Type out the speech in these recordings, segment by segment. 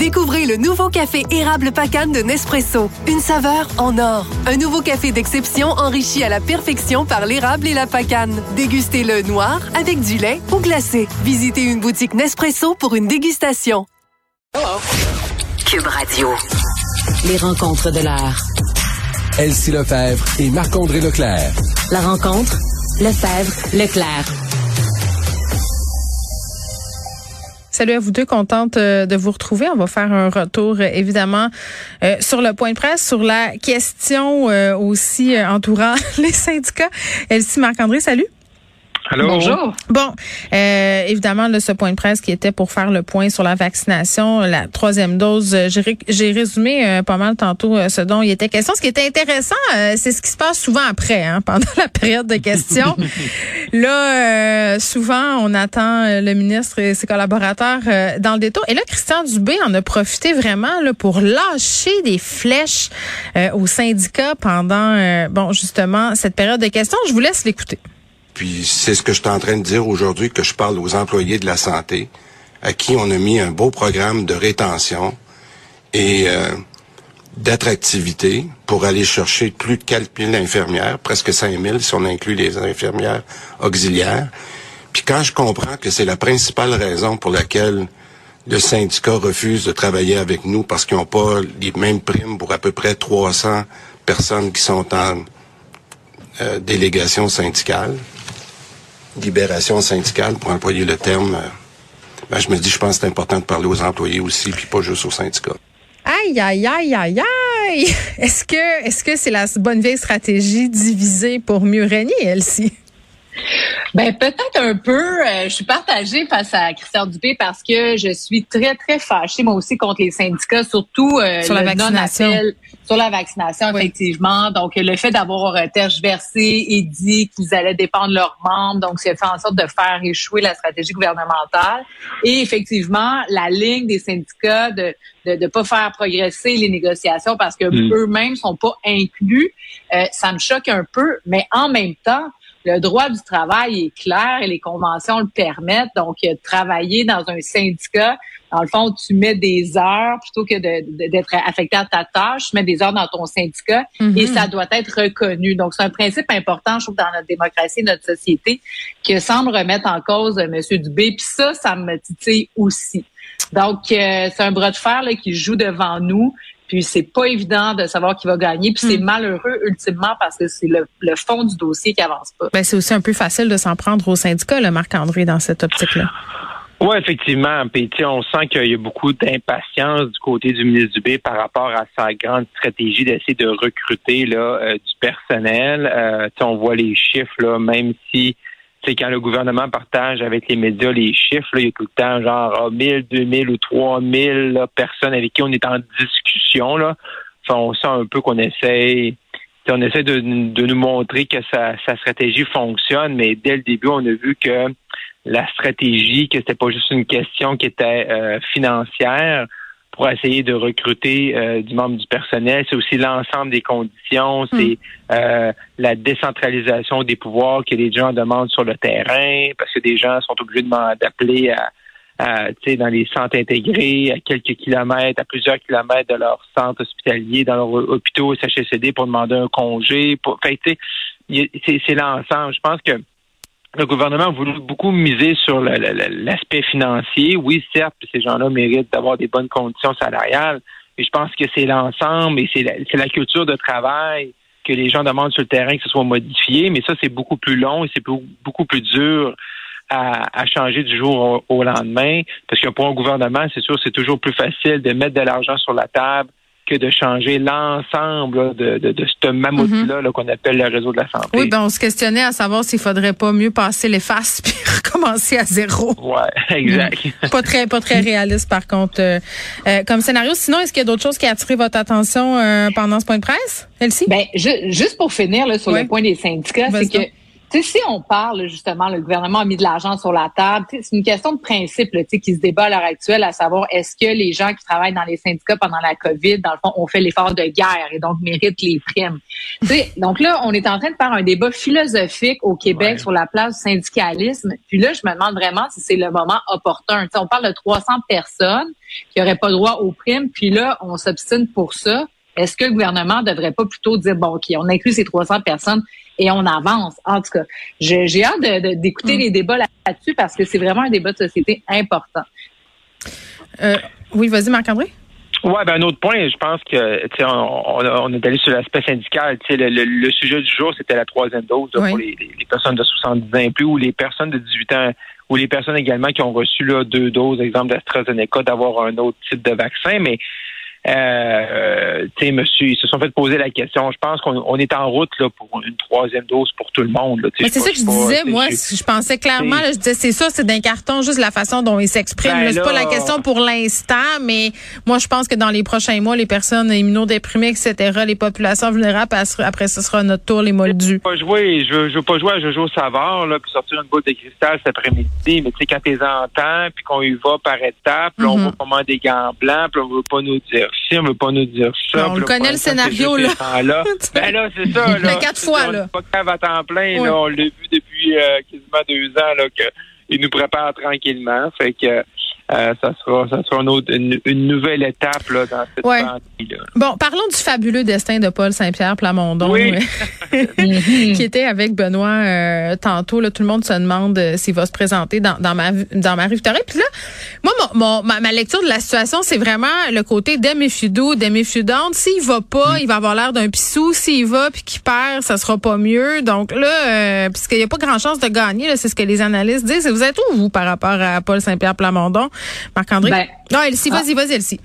Découvrez le nouveau café érable Pacane de Nespresso. Une saveur en or. Un nouveau café d'exception enrichi à la perfection par l'érable et la pacane. Dégustez-le noir, avec du lait ou glacé. Visitez une boutique Nespresso pour une dégustation. Cube Radio. Les rencontres de l'heure. Elsie Lefebvre et Marc-André Leclerc. La rencontre, Lefebvre-Leclerc. Salut à vous deux, contente de vous retrouver. On va faire un retour, évidemment, sur le point de presse, sur la question aussi entourant les syndicats. Elsie, Marc-André, salut. Allô? Bonjour. Bon, évidemment, là, ce point de presse qui était pour faire le point sur la vaccination, la 3e dose, j'ai résumé pas mal tantôt ce dont il était question. Ce qui était intéressant, c'est ce qui se passe souvent après, pendant la période de questions. Là, souvent, on attend le ministre et ses collaborateurs dans le détour. Et là, Christian Dubé en a profité vraiment là, pour lâcher des flèches aux syndicats pendant, justement, cette période de questions. Je vous laisse l'écouter. Puis c'est ce que je suis en train de dire aujourd'hui, que je parle aux employés de la santé, à qui on a mis un beau programme de rétention et d'attractivité pour aller chercher plus de 4 000 infirmières, presque 5 000 si on inclut les infirmières auxiliaires. Puis quand je comprends que c'est la principale raison pour laquelle le syndicat refuse de travailler avec nous, parce qu'ils n'ont pas les mêmes primes pour à peu près 300 personnes qui sont en délégation syndicale, libération syndicale, pour employer le terme, je me dis, je pense que c'est important de parler aux employés aussi, puis pas juste aux syndicats. Aïe, aïe, aïe, aïe, aïe! Est-ce que c'est la bonne vieille stratégie diviser pour mieux régner, Elsie? Peut-être un peu. Je suis partagée face à Christian Dubé parce que je suis très, très fâchée, moi aussi, contre les syndicats, surtout sur la vaccination. Sur la vaccination, oui. Effectivement. Donc, le fait d'avoir tergiversé et dit qu'ils allaient dépendre de leurs membres, donc c'est fait en sorte de faire échouer la stratégie gouvernementale. Et effectivement, la ligne des syndicats de pas faire progresser les négociations parce que eux-mêmes sont pas inclus, ça me choque un peu. Mais en même temps, le droit du travail est clair et les conventions le permettent. Donc, travailler dans un syndicat, dans le fond, tu mets des heures plutôt que d'être affecté à ta tâche, tu mets des heures dans ton syndicat et ça doit être reconnu. Donc, c'est un principe important, je trouve, dans notre démocratie et notre société, que semble remettre en cause M. Dubé. Puis ça me titille aussi. Donc, c'est un bras de fer là, qui joue devant nous. Puis c'est pas évident de savoir qui va gagner. Puis c'est malheureux ultimement parce que c'est le fond du dossier qui avance pas. C'est aussi un peu facile de s'en prendre au syndicat, le Marc-André, dans cette optique-là. Oui, effectivement. Puis on sent qu'il y a beaucoup d'impatience du côté du ministre Dubé par rapport à sa grande stratégie d'essayer de recruter du personnel. On voit les chiffres, là, même si quand le gouvernement partage avec les médias les chiffres, là, il y a tout le temps genre 1000, 2000 ou 3000 personnes avec qui on est en discussion. Là. On sent un peu qu'on essaie de nous montrer que sa stratégie fonctionne, mais dès le début, on a vu que la stratégie, que c'était pas juste une question qui était financière pour essayer de recruter du membre du personnel, c'est aussi l'ensemble des conditions, c'est la décentralisation des pouvoirs que les gens demandent sur le terrain, parce que des gens sont obligés d'appeler dans les centres intégrés, à quelques kilomètres, à plusieurs kilomètres de leur centre hospitalier, dans leurs hôpitaux CHSLD pour demander un congé. C'est l'ensemble. Je pense que le gouvernement a voulu beaucoup miser sur l'aspect financier. Oui, certes, ces gens-là méritent d'avoir des bonnes conditions salariales, mais je pense que c'est l'ensemble et c'est la culture de travail que les gens demandent sur le terrain que ce soit modifié, mais ça, c'est beaucoup plus long et c'est beaucoup plus dur à changer du jour au lendemain, parce que pour un gouvernement, c'est sûr, c'est toujours plus facile de mettre de l'argent sur la table que de changer l'ensemble de ce mammouth-là qu'on appelle le réseau de la santé. Oui, on se questionnait à savoir s'il faudrait pas mieux passer les faces puis recommencer à zéro. Ouais, exact. Pas très réaliste, par contre, comme scénario. Sinon, est-ce qu'il y a d'autres choses qui ont attiré votre attention pendant ce point de presse, Elsie? Juste pour finir là, sur le point des syndicats, c'est que Si on parle, justement, le gouvernement a mis de l'argent sur la table, c'est une question de principe là, qui se débat à l'heure actuelle, à savoir est-ce que les gens qui travaillent dans les syndicats pendant la COVID, dans le fond, ont fait l'effort de guerre et donc méritent les primes. Donc là, on est en train de faire un débat philosophique au Québec sur la place du syndicalisme. Puis là, je me demande vraiment si c'est le moment opportun. On parle de 300 personnes qui n'auraient pas droit aux primes, puis là, on s'obstine pour ça. Est-ce que le gouvernement devrait pas plutôt dire, bon, OK, on inclut ces 300 personnes et on avance? En tout cas, j'ai hâte d'écouter les débats là-dessus parce que c'est vraiment un débat de société important. Oui, vas-y, Marc-André. Ouais, un autre point, je pense que on est allé sur l'aspect syndical. Le sujet du jour, c'était la 3e dose là, pour les personnes de 70 ans et plus ou les personnes de 18 ans ou les personnes également qui ont reçu là, 2 doses, exemple d'AstraZeneca, d'avoir un autre type de vaccin, mais monsieur, ils se sont fait poser la question. Je pense qu'on est en route là pour une 3e dose pour tout le monde. Là, c'est ça que je disais. Moi, je pensais clairement. Là, je disais, c'est ça, c'est d'un carton, juste la façon dont ils s'expriment. C'est pas la question pour l'instant, mais moi, je pense que dans les prochains mois, les personnes immunodéprimées, etc., les populations vulnérables, après, ce sera notre tour, les moldus. Je veux pas jouer à Jojo Savard là, puis sortir une boule de cristal cet après-midi. Mais tu sais, quand t'es entends, puis qu'on y va par étapes, là, on va commander des gants blancs, puis on veut pas nous dire si on veut pas nous dire ça. On le connaît le scénario, là. Là, c'est ça, là. Mais 4 fois, là. Pas cave à temps plein, là. On l'a vu depuis quasiment 2 ans, là, qu'il nous prépare tranquillement. Fait que, ça sera une nouvelle étape, là, dans cette partie-là. Bon, parlons du fabuleux destin de Paul Saint-Pierre Plamondon, qui était avec Benoît tantôt. Là, tout le monde se demande s'il va se présenter dans Marie-Victorin. Puis là, moi, ma lecture de la situation, c'est vraiment le côté dem if you do, dem if you don't. S'il va pas, il va avoir l'air d'un pissou. S'il va puis qu'il perd, ça sera pas mieux. Donc là, puisqu'il y a pas grand chance de gagner, là, c'est ce que les analystes disent. Vous êtes où, vous, par rapport à Paul Saint-Pierre Plamondon? Marc-André? Non, Elsie, vas-y, Elsie.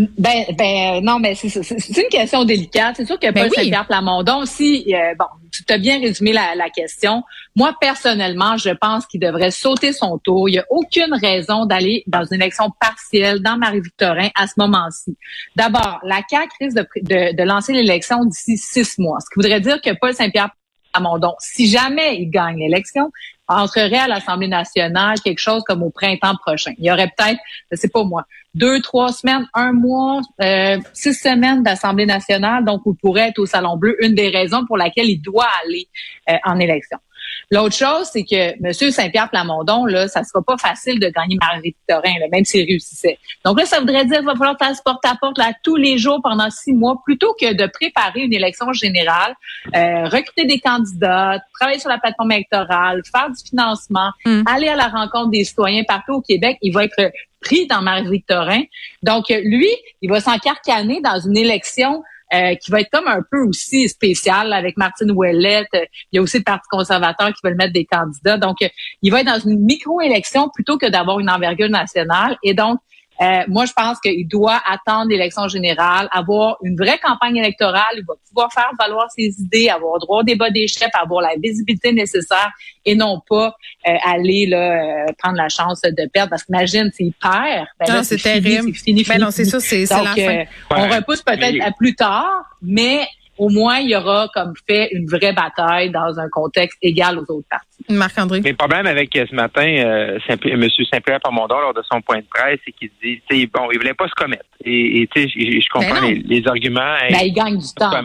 Non, mais c'est une question délicate. C'est sûr que Paul Saint-Pierre Plamondon, tu as bien résumé la question. Moi, personnellement, je pense qu'il devrait sauter son tour. Il n'y a aucune raison d'aller dans une élection partielle dans Marie-Victorin à ce moment-ci. D'abord, la CAQ risque de lancer l'élection d'ici 6 mois, ce qui voudrait dire que Paul Saint-Pierre Plamondon, si jamais il gagne l'élection, entrerait à l'Assemblée nationale quelque chose comme au printemps prochain. Il y aurait peut-être, je sais pas moi, 2, 3 semaines, 1 mois, 6 semaines d'Assemblée nationale, donc il pourrait être au Salon Bleu, une des raisons pour laquelle il doit aller en élection. L'autre chose, c'est que M. Saint-Pierre Plamondon, là, ça sera pas facile de gagner Marie-Victorin, là, même s'il réussissait. Donc là, ça voudrait dire qu'il va falloir faire ce porte-à-porte là, tous les jours pendant 6 mois, plutôt que de préparer une élection générale, recruter des candidats, travailler sur la plateforme électorale, faire du financement, aller à la rencontre des citoyens partout au Québec. Il va être pris dans Marie-Victorin. Donc, lui, il va s'encarcaner dans une élection qui va être comme un peu aussi spécial avec Martine Ouellette. Il y a aussi le Parti conservateur qui veut mettre des candidats. Donc, il va être dans une micro-élection plutôt que d'avoir une envergure nationale. Et donc, moi, je pense qu'il doit attendre l'élection générale, avoir une vraie campagne électorale. Il va pouvoir faire valoir ses idées, avoir droit au débat des chefs, avoir la visibilité nécessaire et non pas aller là prendre la chance de perdre. Parce qu'imagine, s'il perd, là, c'est terrible. C'est fini. Non, c'est ça, c'est la fin. On repousse peut-être à plus tard, mais au moins, il y aura comme fait une vraie bataille dans un contexte égal aux autres partis. Marc-André. Mais le problème avec ce matin, M. Saint-Pierre Plamondon, lors de son point de presse, c'est qu'il dit, il voulait pas se commettre. Et je comprends les arguments. Il gagne du temps.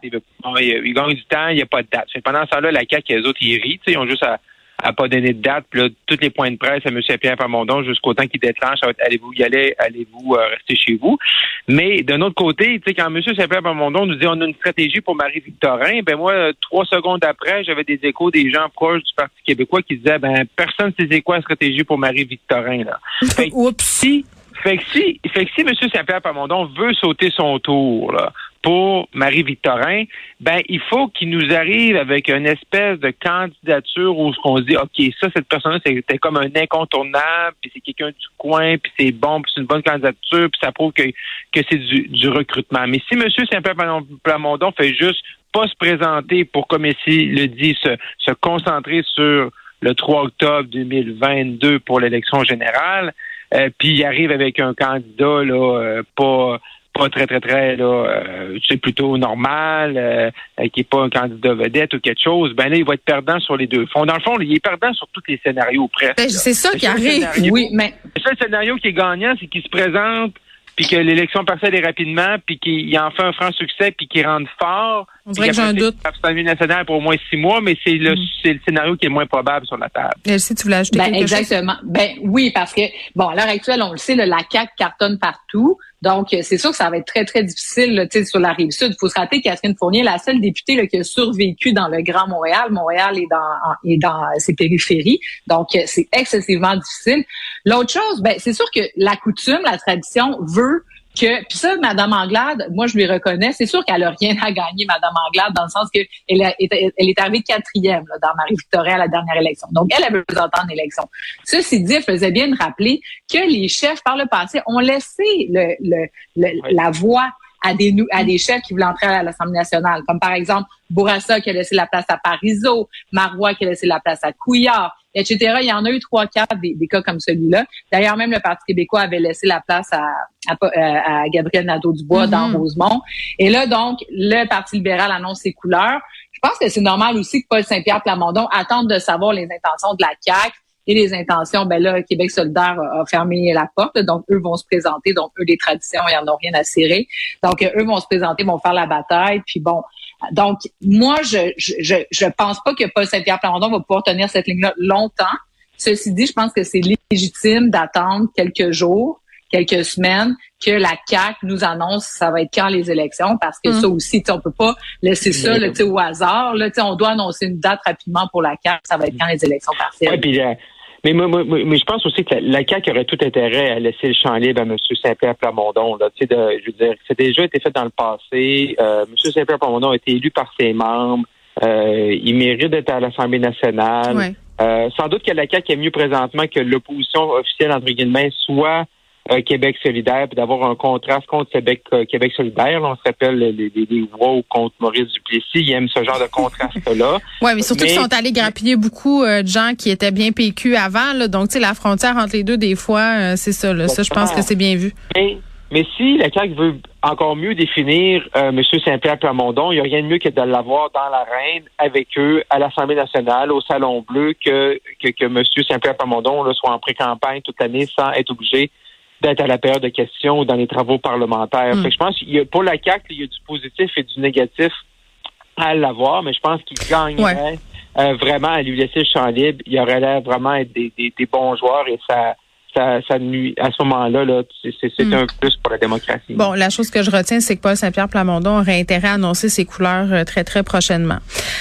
Il gagne du temps, il n'y a pas de date. Pendant ce temps-là, la CAQ, les autres, ils rient, ils ont juste à pas donner de date. Puis là, tous les points de presse à M. Pierre Plamondon, jusqu'au temps qu'il déclenche, ça va être allez-vous y aller, allez-vous rester chez vous. Mais d'un autre côté, quand M. Pierre Plamondon nous dit on a une stratégie pour Marie-Victorin, moi, 3 secondes après, j'avais des échos des gens proches du Parti québécois qui disaient personne ne sait quoi la stratégie pour Marie-Victorin, là. Fait que si M. Saint-Pierre Plamondon veut sauter son tour, là, pour Marie-Victorin, il faut qu'il nous arrive avec une espèce de candidature où on se dit, OK, cette personne-là, c'était comme un incontournable, puis c'est quelqu'un du coin, puis c'est bon, puis c'est une bonne candidature, puis ça prouve que c'est du recrutement. Mais si M. Saint-Pierre Plamondon fait juste pas se présenter pour, comme ici le dit, se concentrer sur le 3 octobre 2022 pour l'élection générale, puis il arrive avec un candidat là pas pas très là, c'est plutôt normal, qui est pas un candidat vedette ou quelque chose, ben là, il va être perdant sur les deux fronts. Dans le fond, il est perdant sur tous les scénarios presque. Ben, c'est ça qui arrive. Oui, mais le seul scénario qui est gagnant, c'est qu'il se présente, puis que l'élection procède rapidement, puis qu'il en fait un franc succès, puis qu'il rentre fort. On dirait que j'ai un doute. L'Assemblée nationale pour au moins 6 mois, mais c'est le scénario qui est le moins probable sur la table. Elsie, tu voulais ajouter quelque exactement. chose? Ben oui, parce que bon, à l'heure actuelle, on le sait, la CAQ cartonne partout. Donc, c'est sûr que ça va être très, très difficile là, sur la Rive-Sud. Il faut se rappeler que Catherine Fournier est la seule députée là, qui a survécu dans le Grand Montréal. Montréal est dans ses périphéries. Donc, c'est excessivement difficile. L'autre chose, ben c'est sûr que la coutume, la tradition veut que, puis ça, Mme Anglade, moi, je lui reconnais, c'est sûr qu'elle a rien à gagner, Mme Anglade, dans le sens que elle est arrivée 4e là, dans Marie-Victorin à la dernière élection. Donc, elle avait présenté en élection. Ceci dit, elle faisait bien de rappeler que les chefs, par le passé, ont laissé la voix à des chefs qui voulaient entrer à l'Assemblée nationale, comme par exemple Bourassa qui a laissé la place à Parizeau, Marois qui a laissé la place à Couillard, etc. Il y en a eu 3-4 des cas comme celui-là. D'ailleurs, même le Parti québécois avait laissé la place à Gabriel Nadeau-Dubois dans Rosemont. Et là, donc, le Parti libéral annonce ses couleurs. Je pense que c'est normal aussi que Paul Saint-Pierre Plamondon attende de savoir les intentions de la CAQ et les intentions. Ben là, Québec solidaire a fermé la porte. Donc, eux vont se présenter. Donc, eux, des traditions, ils en ont rien à cirer. Donc, eux vont se présenter, vont faire la bataille. Puis bon, donc, moi, je pense pas que Paul Saint-Pierre Plamondon va pouvoir tenir cette ligne-là longtemps. Ceci dit, je pense que c'est légitime d'attendre quelques jours, quelques semaines, que la CAQ nous annonce ça va être quand les élections, parce que ça aussi, on peut pas laisser ça là, au hasard. Là, on doit annoncer une date rapidement pour la CAQ, ça va être quand les élections partielles. Ouais, puis, mais je pense aussi que la CAQ aurait tout intérêt à laisser le champ libre à M. Saint-Pierre Plamondon. Là, je veux dire, c'est déjà été fait dans le passé. M. Saint-Pierre Plamondon a été élu par ses membres. Il mérite d'être à l'Assemblée nationale. Ouais. Sans doute que la CAQ est mieux présentement que l'opposition officielle, entre guillemets, soit Québec solidaire, puis d'avoir un contraste contre Québec solidaire. Là, on se rappelle les woke contre Maurice Duplessis. Ils aiment ce genre de contraste-là. Oui, mais surtout qu'ils sont allés grappiller beaucoup de gens qui étaient bien PQ avant. Là, donc, tu sais, la frontière entre les deux, des fois, c'est ça. Là, ça, je pense que c'est bien vu. Mais si la CAQ veut encore mieux définir M. Saint-Pierre Plamondon, il n'y a rien de mieux que de l'avoir dans l'arène avec eux à l'Assemblée nationale, au Salon Bleu, que M. Saint-Pierre Plamondon là, soit en pré-campagne toute l'année sans être obligé d'être à la période de questions ou dans les travaux parlementaires. Fait que je pense qu'il y a, pour la CAQ, il y a du positif et du négatif à l'avoir, mais je pense qu'il gagnerait vraiment à lui laisser le champ libre. Il y aurait l'air vraiment être des bons joueurs et ça nuit à ce moment-là, là, c'est un plus pour la démocratie. Bon, la chose que je retiens, c'est que Paul Saint-Pierre Plamondon aurait intérêt à annoncer ses couleurs très, très prochainement.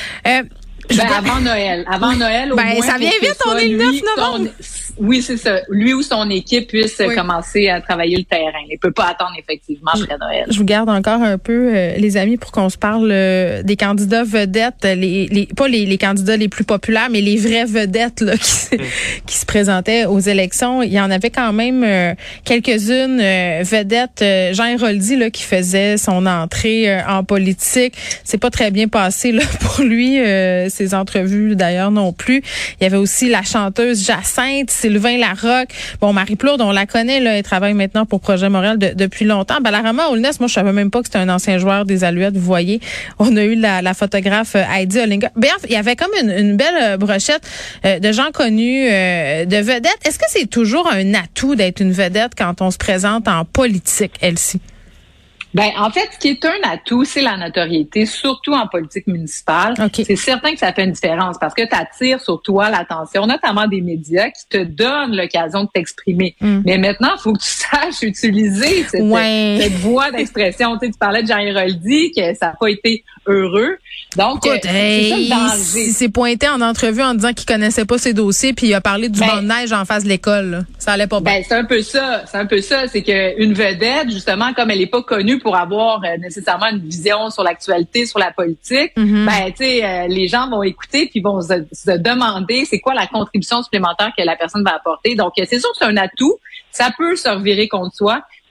Avant Noël, au moins. Ça vient vite, on est le 9 novembre. Oui, c'est ça. Lui ou son équipe puisse commencer à travailler le terrain. Il peut pas attendre effectivement après Noël. Je vous garde encore un peu, les amis, pour qu'on se parle des candidats vedettes, pas les candidats les plus populaires, mais les vraies vedettes là, qui se présentaient aux élections. Il y en avait quand même quelques-unes vedettes. Jean Héroldi là, qui faisait son entrée en politique. C'est pas très bien passé là pour lui. Ses entrevues d'ailleurs non plus. Il y avait aussi la chanteuse Jacinthe, Sylvain Larocque. Bon, Marie Plourde, on la connaît, là, elle travaille maintenant pour Projet Montréal depuis longtemps. Balarama Holness, moi je savais même pas que c'était un ancien joueur des Alouettes, vous voyez. On a eu la photographe Heidi Olinga. Bref, il y avait comme une belle brochette de gens connus, de vedettes. Est-ce que c'est toujours un atout d'être une vedette quand on se présente en politique, Elsie? Ben, en fait, ce qui est un atout, c'est la notoriété, surtout en politique municipale. Okay. C'est certain que ça fait une différence parce que tu attires sur toi l'attention, notamment des médias qui te donnent l'occasion de t'exprimer. Mais maintenant, il faut que tu saches utiliser cette voie d'expression. Tu parlais de Jean Héroldi, que ça n'a pas été heureux. Donc, écoute, c'est ça le danger. Il s'est pointé en entrevue en disant qu'il connaissait pas ses dossiers puis il a parlé du banc de neige en face de l'école. Là. Ça allait pas bien. Ben, c'est un peu ça. C'est qu'une vedette, justement, comme elle est pas connue pour avoir nécessairement une vision sur l'actualité, sur la politique, ben, tu sais, les gens vont écouter puis vont se demander c'est quoi la contribution supplémentaire que la personne va apporter. Donc, c'est sûr que c'est un atout. Ça peut se revirer contre soi.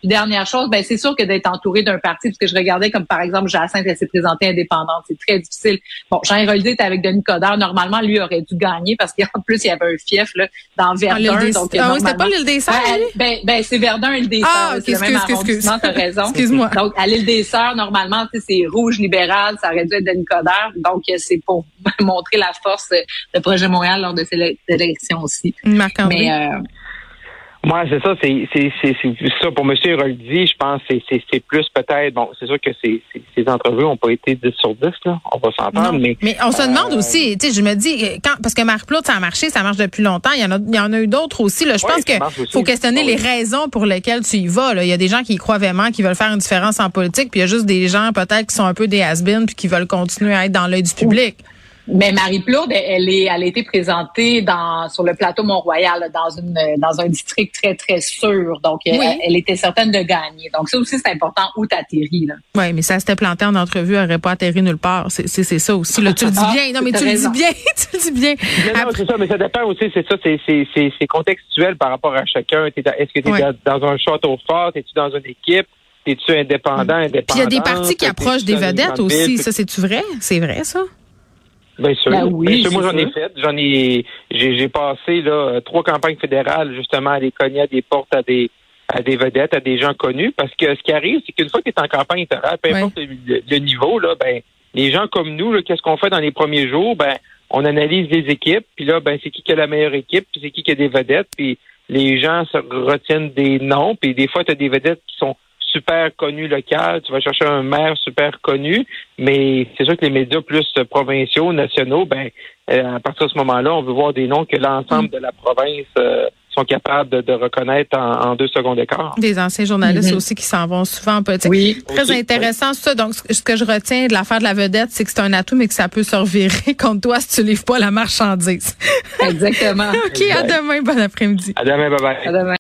Puis dernière chose, ben c'est sûr que d'être entouré d'un parti, parce que je regardais comme par exemple Jacinthe, elle s'est présentée indépendante, c'est très difficile. Bon, Jean-Héroldi était avec Denis Coderre, normalement lui aurait dû gagner parce qu'en plus il y avait un fief là dans Verdun, donc oui, c'était pas l'île des Sœurs. Ben c'est Verdun, l'île des Sœurs, c'est le même arrondissement, t'as raison. Excuse-moi. Donc à l'île des Sœurs, normalement, tu sais, c'est rouge libéral, ça aurait dû être Denis Coderre, donc c'est pour montrer la force de Projet Montréal lors de ces élections aussi. Marc-André. Moi, c'est ça, c'est ça pour M. Héroldi, je pense que c'est plus peut-être, bon, c'est sûr que ces entrevues n'ont pas été 10 sur 10, là, on va s'entendre, mais on se demande aussi, tu sais, je me dis, parce que Marc Plourde, ça a marché, ça marche depuis longtemps, il y en a eu d'autres aussi, là, je pense que faut questionner les raisons pour lesquelles tu y vas, là. Il y a des gens qui y croient vraiment, qui veulent faire une différence en politique, puis il y a juste des gens peut-être qui sont un peu des has-been puis qui veulent continuer à être dans l'œil du public. Mais Marie Plourde, elle a été présentée sur le plateau Mont-Royal, dans un district très, très sûr. Donc, elle était certaine de gagner. Donc, ça aussi, c'est important où t'atterris, là. Oui, mais ça s'était planté en entrevue, elle n'aurait pas atterri nulle part. C'est ça aussi, là. Tu le dis bien. Non, mais tu le dis bien. Tu le dis bien. Non, c'est ça, mais ça dépend aussi, c'est ça, c'est contextuel par rapport à chacun. Est-ce que tu es dans un château fort? Es-tu dans une équipe? Es-tu indépendant? Puis il y a des partis qui approchent des vedettes aussi. Ça, c'est-tu vrai? C'est vrai, ça? Bien sûr. Oui, moi, j'en ai fait. J'ai passé là 3 campagnes fédérales justement à aller cogner à des portes à des vedettes, à des gens connus. Parce que ce qui arrive, c'est qu'une fois que tu es en campagne électorale, peu importe le niveau, là, ben les gens comme nous, là, qu'est-ce qu'on fait dans les premiers jours? Ben, on analyse les équipes, puis là, ben c'est qui a la meilleure équipe, puis c'est qui a des vedettes, puis les gens se retiennent des noms, puis des fois, tu as des vedettes qui sont super connu local, tu vas chercher un maire super connu, mais c'est sûr que les médias plus provinciaux, nationaux, ben à partir de ce moment-là, on veut voir des noms que l'ensemble de la province sont capables de reconnaître en 2 secondes d'écart. Des anciens journalistes aussi qui s'en vont souvent en politique. Oui. Très intéressant ça. Donc, ce que je retiens de l'affaire de la vedette, c'est que c'est un atout, mais que ça peut se revirer contre toi si tu livres pas la marchandise. Exactement. OK, à demain. Bon après-midi. À demain, bye-bye. À demain.